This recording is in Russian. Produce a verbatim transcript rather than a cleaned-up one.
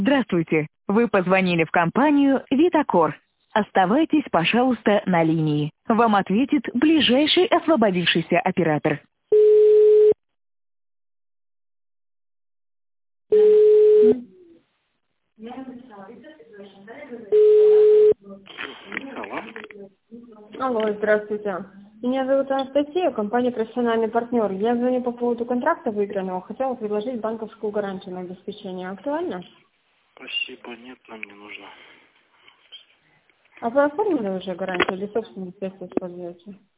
Здравствуйте. Вы позвонили в компанию «Витакор». Оставайтесь, пожалуйста, на линии. Вам ответит ближайший освободившийся оператор. Алло. Алло, здравствуйте. Меня зовут Анастасия, компания «Профессиональный партнер». Я звоню по поводу контракта выигранного. Хотела предложить банковскую гарантию на обеспечение. Актуально? Спасибо, нет, нам не нужно. А вы оформили уже гарантию или собственные средства используете?